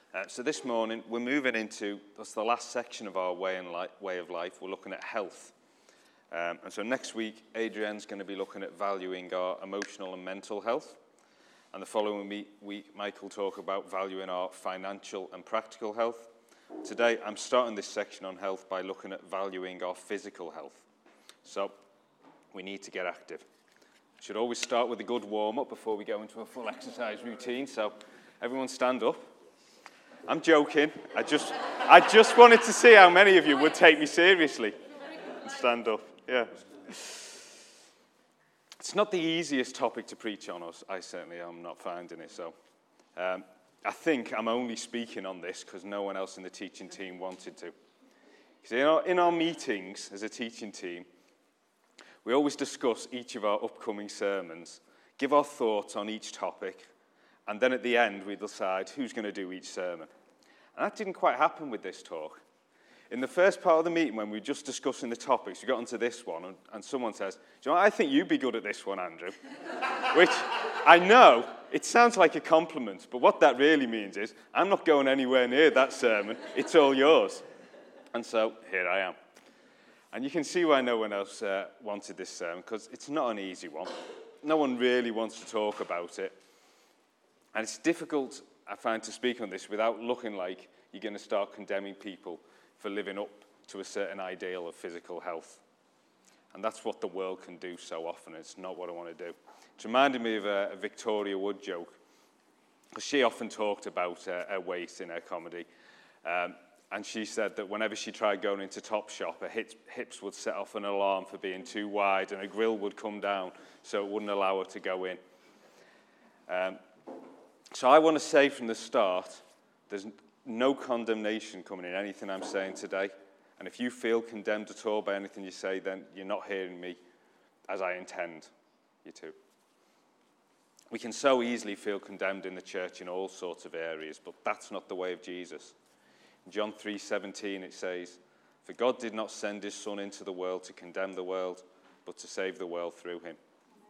So this morning, we're moving into, that's the last section of our way of life. We're looking at health. And so next week, Adrienne's going to be looking at valuing our emotional and mental health. And the following week, Mike will talk about valuing our financial and practical health. Today, I'm starting this section on health by looking at valuing our physical health. So we need to get active. Should always start with a good warm-up before we go into a full exercise routine. So everyone stand up. I'm joking. I just wanted to see how many of you would take me seriously and stand up. Yeah. It's not the easiest topic to preach on, I certainly am not finding it. So I think I'm only speaking on this because no one else in the teaching team wanted to. Because in our meetings as a teaching team, we always discuss each of our upcoming sermons, give our thoughts on each topic, and then at the end we decide who's going to do each sermon. And that didn't quite happen with this talk. In the first part of the meeting, when we were just discussing the topics, we got onto this one, and someone says, "Do you know what? I think you'd be good at this one, Andrew." Which, I know, it sounds like a compliment, but what that really means is, I'm not going anywhere near that sermon, it's all yours. And so, here I am. And you can see why no one else wanted this sermon, because it's not an easy one. No one really wants to talk about it. And it's difficult, I find, to speak on this without looking like you're going to start condemning people for living up to a certain ideal of physical health. And that's what the world can do so often. It's not what I want to do. It reminded me of a Victoria Wood joke, because she often talked about her weight in her comedy. And she said that whenever she tried going into Topshop, her hips would set off an alarm for being too wide, and her grill would come down, so it wouldn't allow her to go in. So I want to say from the start, there's no condemnation coming in anything I'm saying today. And if you feel condemned at all by anything you say, then you're not hearing me as I intend you to. We can so easily feel condemned in the church in all sorts of areas, but that's not the way of Jesus. In John 3:17 it says, "For God did not send his Son into the world to condemn the world, but to save the world through him."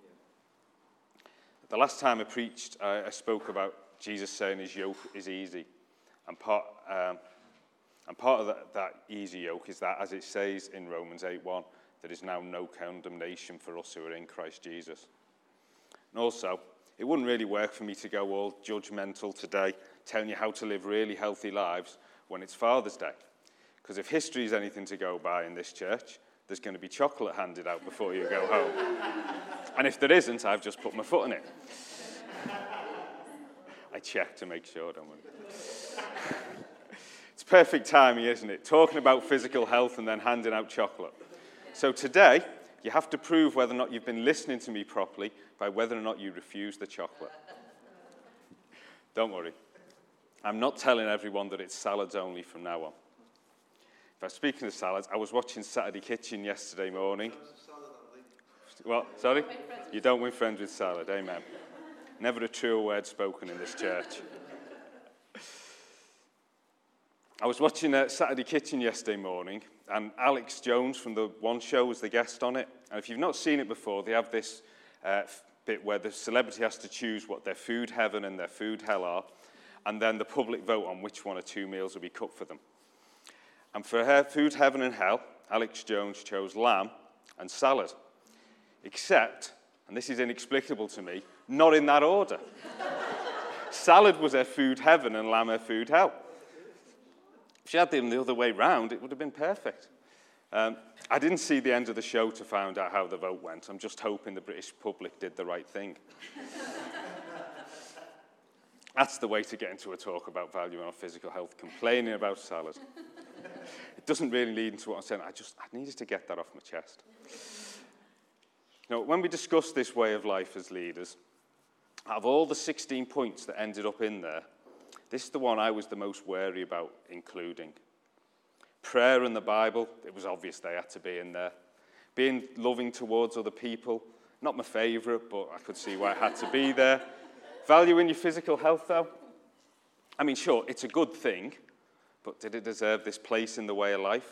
The last time I preached, I spoke about Jesus saying his yoke is easy. And part of that easy yoke is that, as it says in Romans 8:1, there is now no condemnation for us who are in Christ Jesus. And also, it wouldn't really work for me to go all judgmental today, telling you how to live really healthy lives when it's Father's Day. Because if history is anything to go by in this church, there's going to be chocolate handed out before you go home. And if there isn't, I've just put my foot in it. I check to make sure, don't worry. It's perfect timing, isn't it? Talking about physical health and then handing out chocolate. So today, you have to prove whether or not you've been listening to me properly by whether or not you refuse the chocolate. Don't worry. I'm not telling everyone that it's salads only from now on. If I'm speaking of salads, I was watching Saturday Kitchen yesterday morning. Well, sorry? You don't win friends with salad, amen. Never a truer word spoken in this church. I was watching Saturday Kitchen yesterday morning, and Alex Jones from The One Show was the guest on it. And if you've not seen it before, they have this bit where the celebrity has to choose what their food heaven and their food hell are, and then the public vote on which one or two meals will be cooked for them. And for her food heaven and hell, Alex Jones chose lamb and salad. Except, and this is inexplicable to me, not in that order. Salad was her food heaven and lamb her food hell. If she had them the other way round, it would have been perfect. I didn't see the end of the show to find out how the vote went. I'm just hoping the British public did the right thing. That's the way to get into a talk about valuing our physical health, complaining about salad. It doesn't really lead into what I'm saying. I needed to get that off my chest. Now, when we discuss this way of life as leaders, out of all the 16 points that ended up in there, this is the one I was the most wary about including. Prayer and the Bible, it was obvious they had to be in there. Being loving towards other people, not my favourite, but I could see why it had to be there. Valuing your physical health, though. I mean, sure, it's a good thing, but did it deserve this place in the way of life?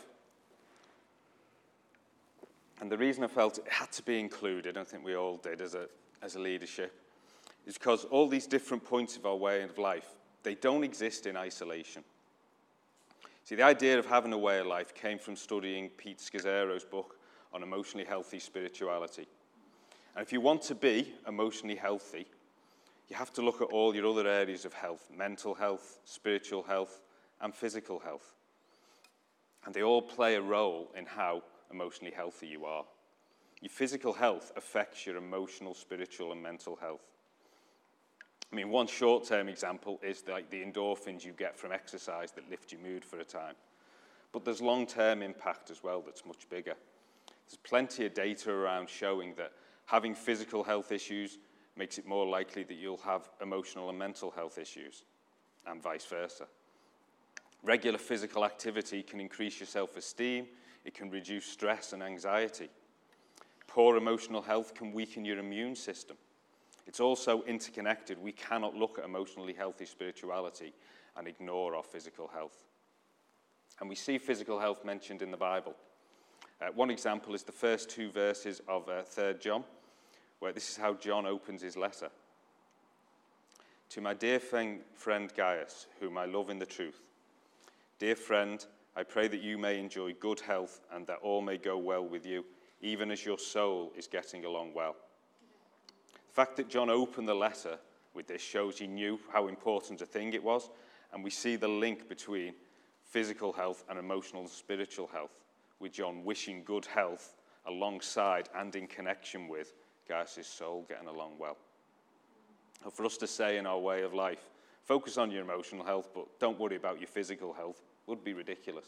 And the reason I felt it had to be included, I think we all did as a leadership, is because all these different points of our way of life, they don't exist in isolation. See, the idea of having a way of life came from studying Pete Scazzero's book on emotionally healthy spirituality. And if you want to be emotionally healthy, you have to look at all your other areas of health: mental health, spiritual health, and physical health. And they all play a role in how emotionally healthy you are. Your physical health affects your emotional, spiritual, and mental health. I mean, one short-term example is like the endorphins you get from exercise that lift your mood for a time. But there's long-term impact as well that's much bigger. There's plenty of data around showing that having physical health issues makes it more likely that you'll have emotional and mental health issues, and vice versa. Regular physical activity can increase your self-esteem, it can reduce stress and anxiety. Poor emotional health can weaken your immune system. It's also interconnected. We cannot look at emotionally healthy spirituality and ignore our physical health. And we see physical health mentioned in the Bible. One example is the first 2 verses of 3 John, where this is how John opens his letter. To my dear friend Gaius, whom I love in the truth. Dear friend, I pray that you may enjoy good health and that all may go well with you, even as your soul is getting along well. The fact that John opened the letter with this shows he knew how important a thing it was, and we see the link between physical health and emotional and spiritual health, with John wishing good health alongside and in connection with Gaius' soul getting along well. And for us to say in our way of life, focus on your emotional health, but don't worry about your physical health, would be ridiculous.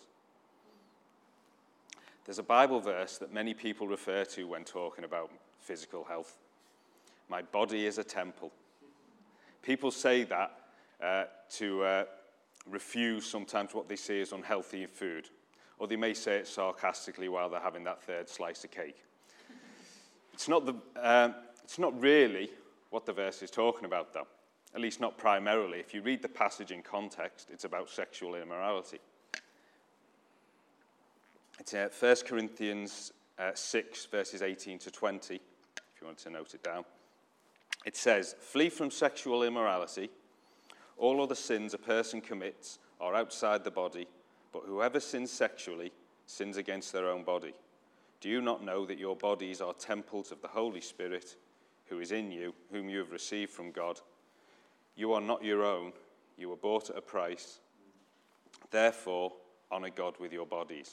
There's a Bible verse that many people refer to when talking about physical health. My body is a temple. People say that to refuse sometimes what they see as unhealthy food, or they may say it sarcastically while they're having that 3rd slice of cake. It's not really what the verse is talking about, though, at least not primarily. If you read the passage in context, it's about sexual immorality. It's 1 Corinthians 6, verses 18 to 20, if you want to note it down. It says, flee from sexual immorality. All other sins a person commits are outside the body, but whoever sins sexually sins against their own body. Do you not know that your bodies are temples of the Holy Spirit, who is in you, whom you have received from God? You are not your own. You were bought at a price. Therefore, honor God with your bodies.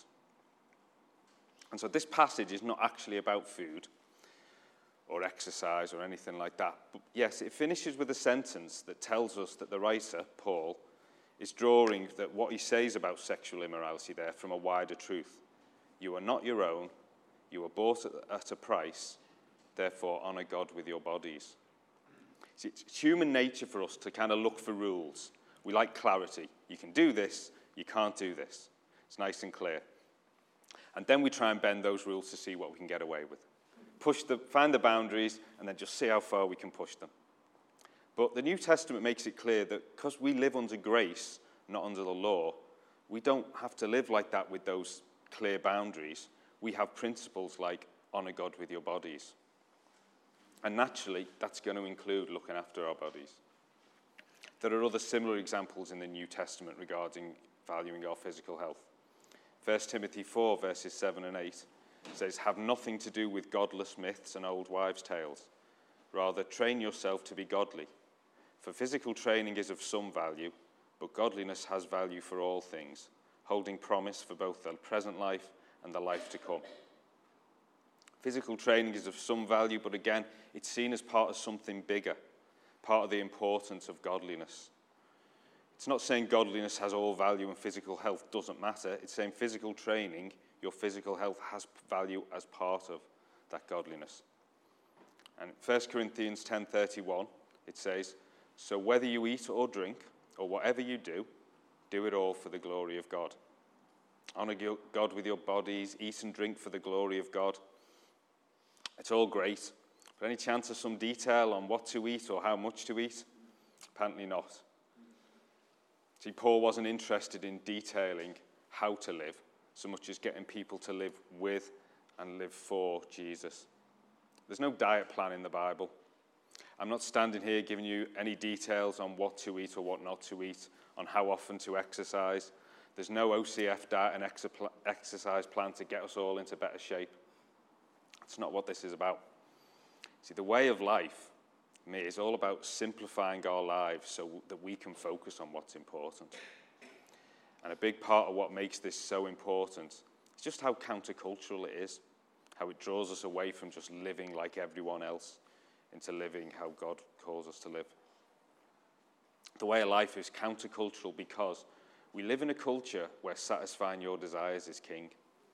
And so this passage is not actually about food or exercise or anything like that. But yes, it finishes with a sentence that tells us that the writer, Paul, is drawing that what he says about sexual immorality there from a wider truth. You are not your own. You were bought at a price. Therefore, honor God with your bodies. See, it's human nature for us to kind of look for rules. We like clarity. You can do this. You can't do this. It's nice and clear. And then we try and bend those rules to see what we can get away with. Find the boundaries, and then just see how far we can push them. But the New Testament makes it clear that because we live under grace, not under the law, we don't have to live like that with those clear boundaries. We have principles like honor God with your bodies. And naturally, that's going to include looking after our bodies. There are other similar examples in the New Testament regarding valuing our physical health. 1 Timothy 4, verses 7 and 8 says, have nothing to do with godless myths and old wives' tales. Rather, train yourself to be godly. For physical training is of some value, but godliness has value for all things, holding promise for both the present life and the life to come. Physical training is of some value, but again, it's seen as part of something bigger, part of the importance of godliness. It's not saying godliness has all value and physical health doesn't matter. It's saying physical training, your physical health has value as part of that godliness. And 1 Corinthians 10:31, it says, so whether you eat or drink or whatever you do it all for the glory of God. Honor God with your bodies, eat and drink for the glory of God. It's all great. But any chance of some detail on what to eat or how much to eat? Apparently not. See, Paul wasn't interested in detailing how to live so much as getting people to live with and live for Jesus. There's no diet plan in the Bible. I'm not standing here giving you any details on what to eat or what not to eat, on how often to exercise. There's no OCF diet and exercise plan to get us all into better shape. That's not what this is about. See, the way of life, for me, is all about simplifying our lives so that we can focus on what's important. And a big part of what makes this so important is just how countercultural it is, how it draws us away from just living like everyone else into living how God calls us to live. The way of life is countercultural because we live in a culture where satisfying your desires is king.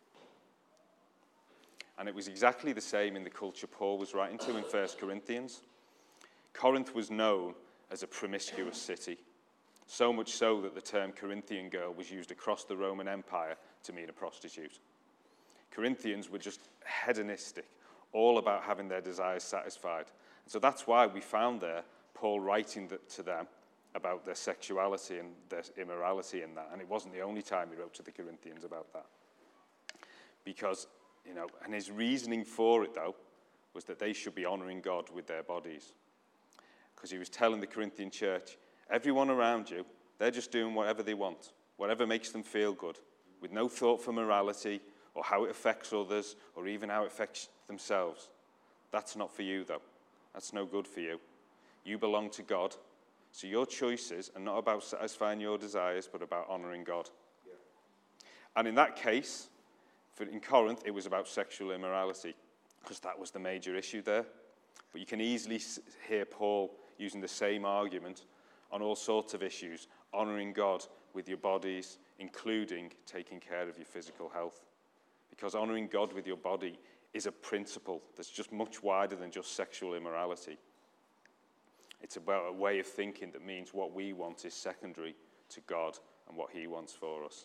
And it was exactly the same in the culture Paul was writing to in 1 Corinthians. Corinth was known as a promiscuous city, so much so that the term Corinthian girl was used across the Roman Empire to mean a prostitute. Corinthians were just hedonistic, all about having their desires satisfied. And so that's why we found there Paul writing to them about their sexuality and their immorality in that. And it wasn't the only time he wrote to the Corinthians about that. Because, and his reasoning for it, though, was that they should be honoring God with their bodies. Because he was telling the Corinthian church, everyone around you, they're just doing whatever they want, whatever makes them feel good, with no thought for morality or how it affects others or even how it affects themselves. That's not for you, though. That's no good for you. You belong to God. So your choices are not about satisfying your desires, but about honoring God. Yeah. And in that case, in Corinth, it was about sexual immorality, because that was the major issue there. But you can easily hear Paul using the same argument on all sorts of issues, honoring God with your bodies, including taking care of your physical health. Because honoring God with your body is a principle that's just much wider than just sexual immorality. It's about a way of thinking that means what we want is secondary to God and what he wants for us.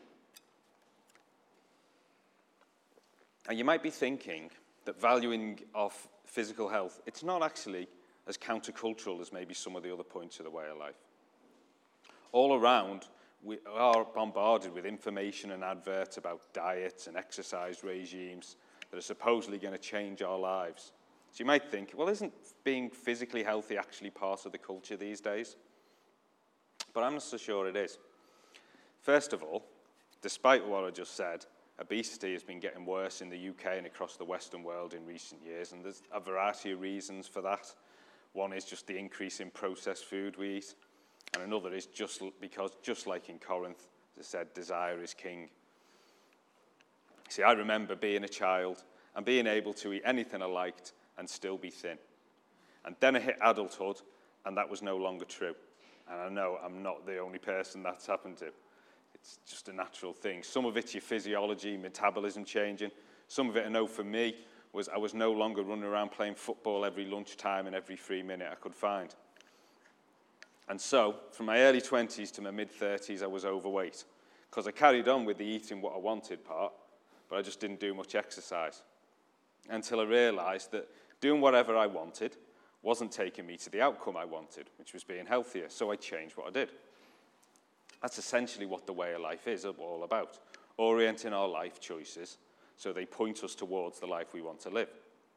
And you might be thinking that valuing of physical health, it's not actually as countercultural as maybe some of the other points of the way of life. All around, we are bombarded with information and adverts about diets and exercise regimes that are supposedly going to change our lives. So you might think, well, isn't being physically healthy actually part of the culture these days? But I'm not so sure it is. First of all, despite what I just said, obesity has been getting worse in the UK and across the Western world in recent years, and there's a variety of reasons for that. One is just the increase in processed food we eat, and another is just because, just like in Corinth, as I said, desire is king. See, I remember being a child and being able to eat anything I liked and still be thin. And then I hit adulthood, and that was no longer true. And I know I'm not the only person that's happened to. It's just a natural thing. Some of it's your physiology, metabolism changing. Some of it, I know for me, was I was no longer running around playing football every lunchtime and every free minute I could find. And so, from my early 20s to my mid-30s, I was overweight. Because I carried on with the eating what I wanted part, but I just didn't do much exercise. Until I realised that doing whatever I wanted wasn't taking me to the outcome I wanted, which was being healthier. So I changed what I did. That's essentially what the way of life is all about, orienting our life choices so they point us towards the life we want to live.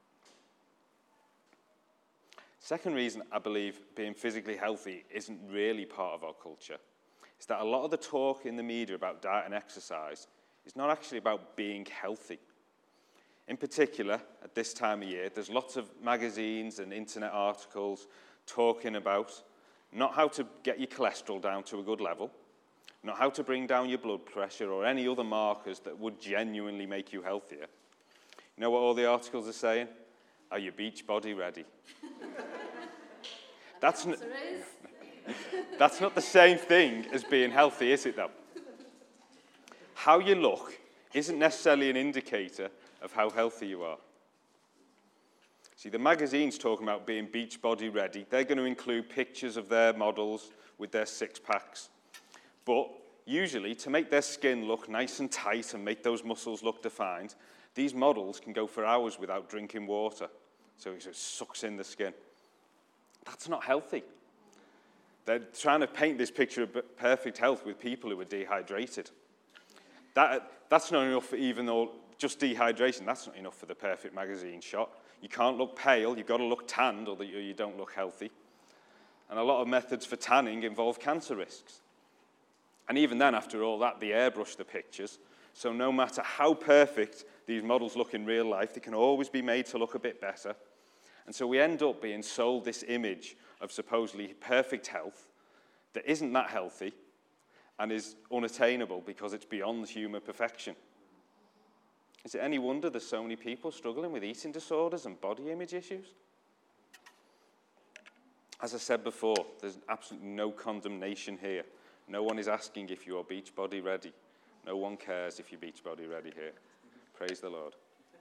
Second reason I believe being physically healthy isn't really part of our culture is that a lot of the talk in the media about diet and exercise is not actually about being healthy. In particular, at this time of year, there's lots of magazines and internet articles talking about not how to get your cholesterol down to a good level, not how to bring down your blood pressure or any other markers that would genuinely make you healthier. You know what all the articles are saying? Are you beach body ready? That's not the same thing as being healthy, is it, though? How you look isn't necessarily an indicator of how healthy you are. See, the magazines talking about being beach body ready, they're going to include pictures of their models with their six-packs. But usually, to make their skin look nice and tight and make those muscles look defined, these models can go for hours without drinking water. So it sucks in the skin. That's not healthy. They're trying to paint this picture of perfect health with people who are dehydrated. That's not enough for even though just dehydration, that's not enough for the perfect magazine shot. You can't look pale, you've got to look tanned, or you don't look healthy. And a lot of methods for tanning involve cancer risks. And even then, after all that, they airbrush the pictures. So no matter how perfect these models look in real life, they can always be made to look a bit better. And so we end up being sold this image of supposedly perfect health that isn't that healthy and is unattainable because it's beyond human perfection. Is it any wonder there's so many people struggling with eating disorders and body image issues? As I said before, there's absolutely no condemnation here. No one is asking if you are Beachbody ready. No one cares if you're Beachbody ready here. Praise the Lord.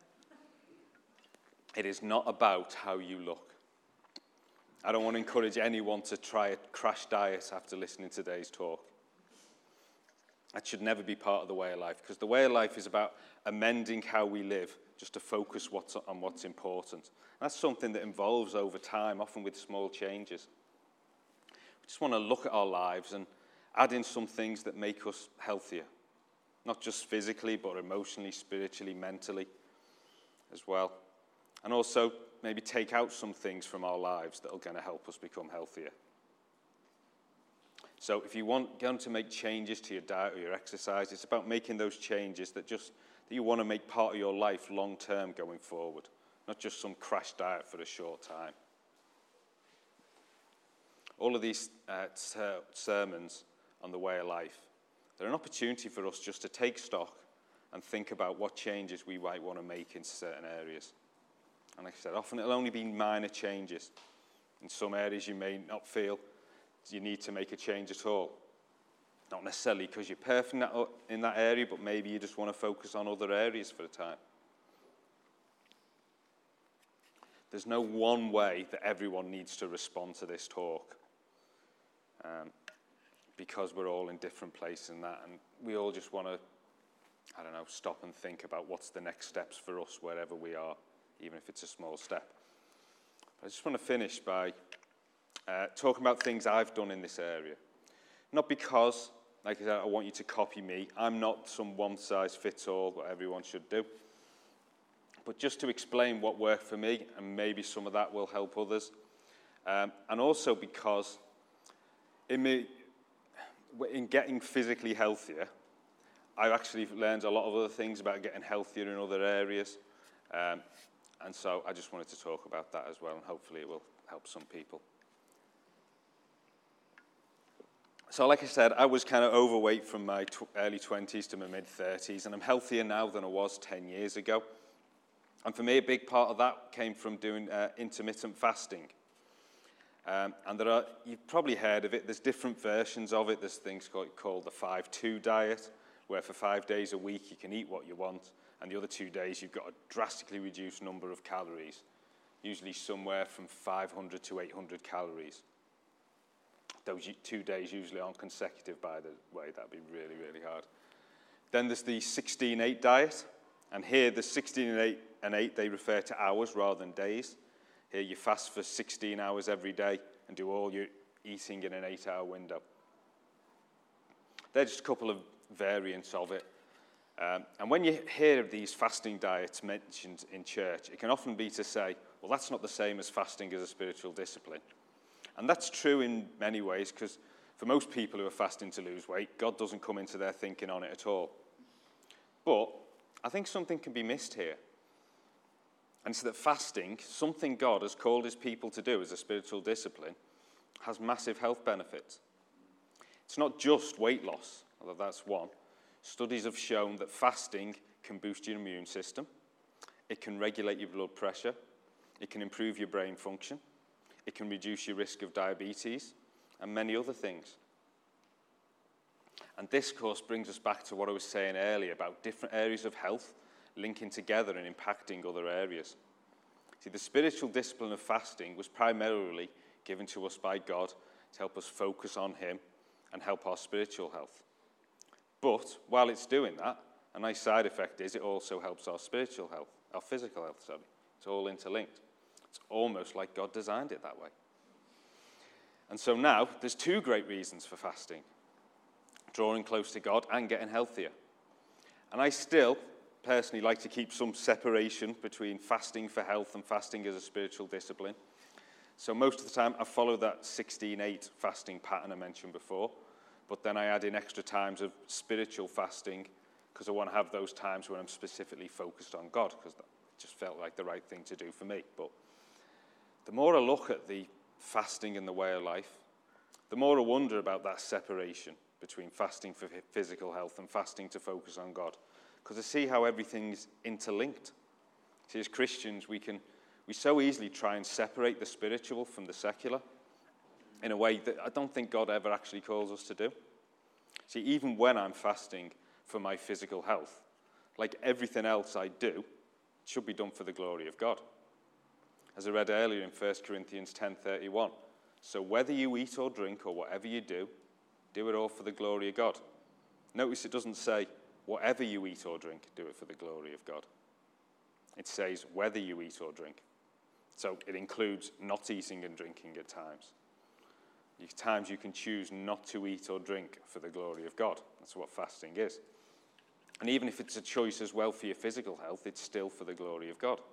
It is not about how you look. I don't want to encourage anyone to try a crash diet after listening to today's talk. That should never be part of the way of life, because the way of life is about amending how we live, just to focus on what's important. That's something that evolves over time, often with small changes. We just want to look at our lives and add in some things that make us healthier, not just physically, but emotionally, spiritually, mentally as well. And also maybe take out some things from our lives that are going to help us become healthier. So if you want going to make changes to your diet or your exercise, it's about making those changes that you want to make part of your life long term going forward, not just some crash diet for a short time. All of these sermons on the way of life, they're an opportunity for us just to take stock and think about what changes we might want to make in certain areas. And like I said, often it'll only be minor changes. In some areas you may not feel you need to make a change at all. Not necessarily because you're perfect in that area, but maybe you just want to focus on other areas for a time. There's no one way that everyone needs to respond to this talk, because we're all in different places in that, and we all just want to, stop and think about what's the next steps for us wherever we are, even if it's a small step. But I just want to finish by talking about things I've done in this area. Not because, like I said, I want you to copy me. I'm not some one-size-fits-all, what everyone should do. But just to explain what worked for me, and maybe some of that will help others. And also because in getting physically healthier, I've actually learned a lot of other things about getting healthier in other areas. And so I just wanted to talk about that as well, and hopefully it will help some people. So like I said, I was kind of overweight from my early 20s to my mid-30s, and I'm healthier now than I was 10 years ago. And for me, a big part of that came from doing intermittent fasting. And you've probably heard of it. There's different versions of it. There's things called the 5-2 diet, where for 5 days a week you can eat what you want, and the other 2 days you've got a drastically reduced number of calories, usually somewhere from 500 to 800 calories. Those 2 days usually aren't consecutive, by the way. That'd be really, really hard. Then there's the 16-8 diet, and here the 16 and 8, they refer to hours rather than days. Here you fast for 16 hours every day and do all your eating in an 8-hour window. They're just a couple of variants of it. And when you hear of these fasting diets mentioned in church, it can often be to say, well, that's not the same as fasting as a spiritual discipline. And that's true in many ways, because for most people who are fasting to lose weight, God doesn't come into their thinking on it at all. But I think something can be missed here. And it's that fasting, something God has called his people to do as a spiritual discipline, has massive health benefits. It's not just weight loss, although that's one. Studies have shown that fasting can boost your immune system. It can regulate your blood pressure. It can improve your brain function. It can reduce your risk of diabetes and many other things. And this, of course, brings us back to what I was saying earlier about different areas of health linking together and impacting other areas. See, the spiritual discipline of fasting was primarily given to us by God to help us focus on him and help our spiritual health. But while it's doing that, a nice side effect is it also helps our spiritual health, our physical health, sorry. It's all interlinked. It's almost like God designed it that way. And so now, there's 2 great reasons for fasting: drawing close to God and getting healthier. And I still personally like to keep some separation between fasting for health and fasting as a spiritual discipline. So most of the time I follow that 16-8 fasting pattern I mentioned before, but then I add in extra times of spiritual fasting because I want to have those times when I'm specifically focused on God, because that just felt like the right thing to do for me. But the more I look at the fasting and the way of life, the more I wonder about that separation between fasting for physical health and fasting to focus on God, because I see how everything's interlinked. See, as Christians, we so easily try and separate the spiritual from the secular in a way that I don't think God ever actually calls us to do. See, even when I'm fasting for my physical health, like everything else I do, it should be done for the glory of God. As I read earlier in 1 Corinthians 10:31, so whether you eat or drink or whatever you do it all for the glory of God. Notice it doesn't say, whatever you eat or drink, do it for the glory of God. It says, whether you eat or drink. So it includes not eating and drinking at times. Times you can choose not to eat or drink for the glory of God. That's what fasting is. And even if it's a choice as well for your physical health, it's still for the glory of God.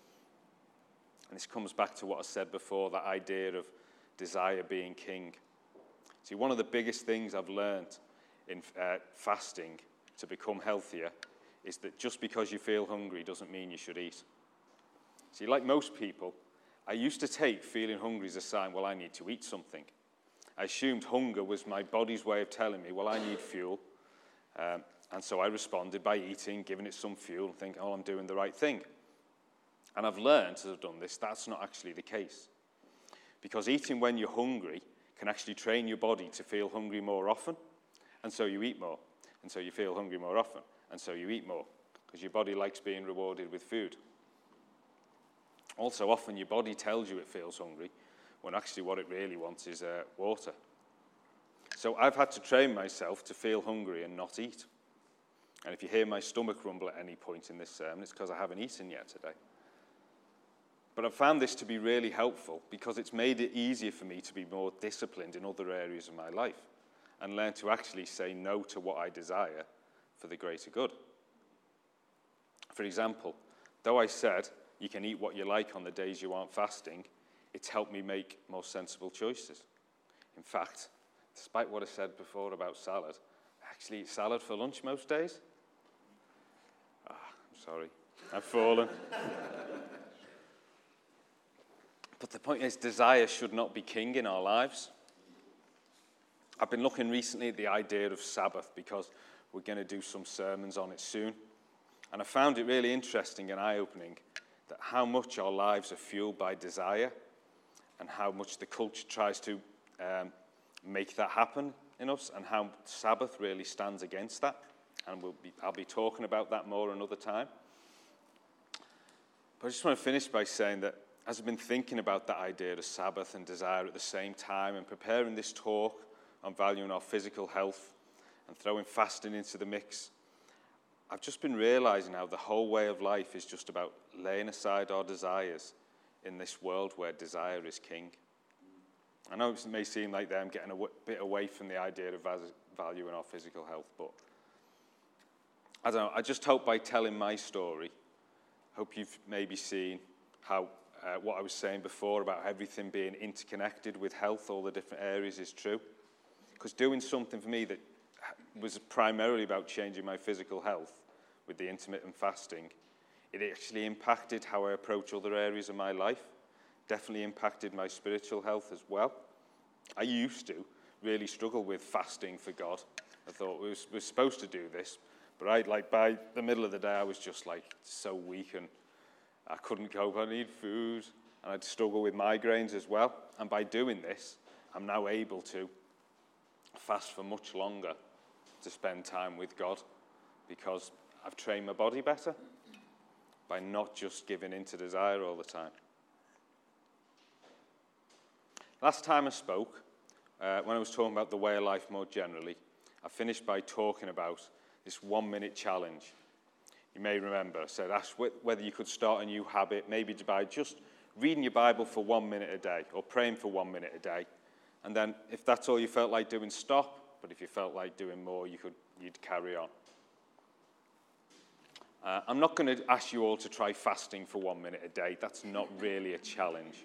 And this comes back to what I said before, that idea of desire being king. See, one of the biggest things I've learned in fasting to become healthier is that just because you feel hungry doesn't mean you should eat. See, like most people, I used to take feeling hungry as a sign, well, I need to eat something. I assumed hunger was my body's way of telling me, well, I need fuel. And so I responded by eating, giving it some fuel, and thinking, oh, I'm doing the right thing. And I've learned as I've done this, that's not actually the case. Because eating when you're hungry can actually train your body to feel hungry more often, and so you eat more. And so you feel hungry more often, and so you eat more, because your body likes being rewarded with food. Also, often your body tells you it feels hungry, when actually what it really wants is water. So I've had to train myself to feel hungry and not eat. And if you hear my stomach rumble at any point in this sermon, it's because I haven't eaten yet today. But I've found this to be really helpful because it's made it easier for me to be more disciplined in other areas of my life and learn to actually say no to what I desire for the greater good. For example, though I said you can eat what you like on the days you aren't fasting, it's helped me make more sensible choices. In fact, despite what I said before about salad, I actually eat salad for lunch most days. I'm sorry, I've fallen. But the point is, desire should not be king in our lives. I've been looking recently at the idea of Sabbath because we're going to do some sermons on it soon. And I found it really interesting and eye-opening that how much our lives are fueled by desire and how much the culture tries to make that happen in us, and how Sabbath really stands against that. And I'll be talking about that more another time. But I just want to finish by saying that as I've been thinking about that idea of Sabbath and desire at the same time and preparing this talk on valuing our physical health and throwing fasting into the mix, I've just been realizing how the whole way of life is just about laying aside our desires in this world where desire is king. I know it may seem like I'm getting a bit away from the idea of valuing our physical health, but I don't know, I just hope by telling my story, hope you've maybe seen how what I was saying before about everything being interconnected with health, all the different areas, is true. Because doing something for me that was primarily about changing my physical health with the intermittent fasting, it actually impacted how I approach other areas of my life, definitely impacted my spiritual health as well. I used to really struggle with fasting for God. I thought we're supposed to do this, but by the middle of the day, I was just so weak and I couldn't cope. I need food, and I'd struggle with migraines as well. And by doing this, I'm now able to fast for much longer to spend time with God because I've trained my body better by not just giving in to desire all the time. Last time I spoke, when I was talking about the way of life more generally, I finished by talking about this 1-minute challenge. You may remember, I said, ask whether you could start a new habit, maybe by just reading your Bible for 1 minute a day or praying for 1 minute a day. And then if that's all you felt like doing, stop. But if you felt like doing more, you'd carry on. I'm not going to ask you all to try fasting for 1 minute a day. That's not really a challenge.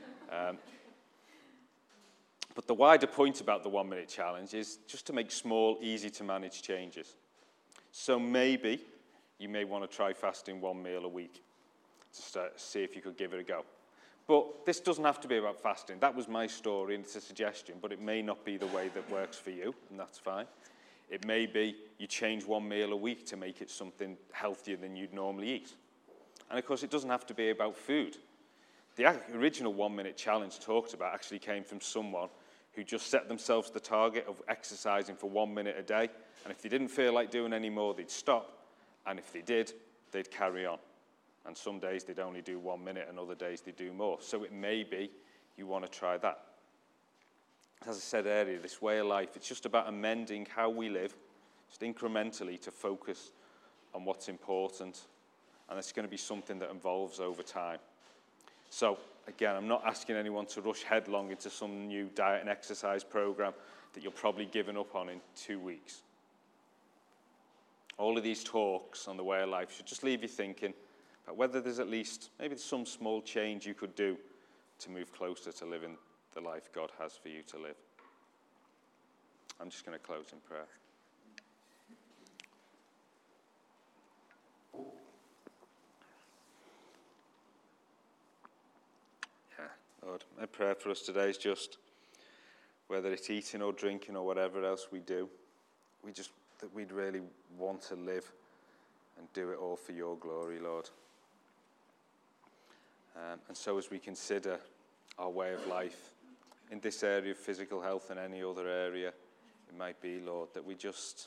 But the wider point about the 1 minute challenge is just to make small, easy to manage changes. So maybe you may want to try fasting 1 meal a week to see if you could give it a go. But this doesn't have to be about fasting. That was my story, and it's a suggestion, but it may not be the way that works for you, and that's fine. It may be you change 1 meal a week to make it something healthier than you'd normally eat. And of course, it doesn't have to be about food. The original 1 minute challenge talked about actually came from someone who just set themselves the target of exercising for 1 minute a day, and if they didn't feel like doing any more, they'd stop, and if they did, they'd carry on. And some days they'd only do 1 minute, and other days they'd do more. So it may be you want to try that. As I said earlier, this way of life, it's just about amending how we live, just incrementally to focus on what's important, and it's going to be something that evolves over time. So, again, I'm not asking anyone to rush headlong into some new diet and exercise program that you're probably giving up on in 2 weeks. All of these talks on the way of life should just leave you thinking about whether there's at least, maybe some small change you could do to move closer to living the life God has for you to live. I'm just going to close in prayer. Lord, my prayer for us today is just, whether it's eating or drinking or whatever else we do, that we'd really want to live and do it all for your glory, Lord. And so as we consider our way of life in this area of physical health and any other area, it might be, Lord, that we just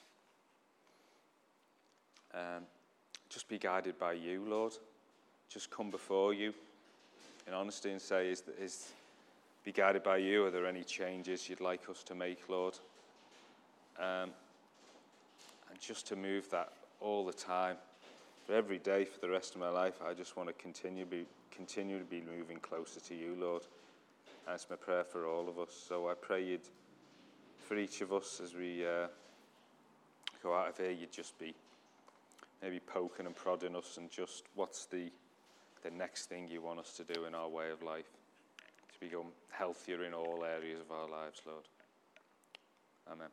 be guided by you, Lord. Just come before you in honesty and say, is be guided by you. Are there any changes you'd like us to make, Lord? And just to move that all the time, for every day for the rest of my life, I just want to continue to be moving closer to you, Lord. And it's my prayer for all of us. So I pray you'd, for each of us as we go out of here, you'd just be maybe poking and prodding us, and just what's the next thing you want us to do in our way of life to become healthier in all areas of our lives, Lord. Amen.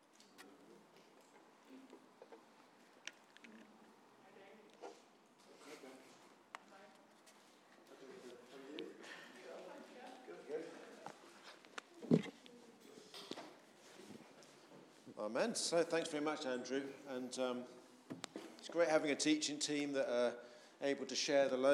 Amen. So thanks very much, Andrew. And it's great having a teaching team that are able to share the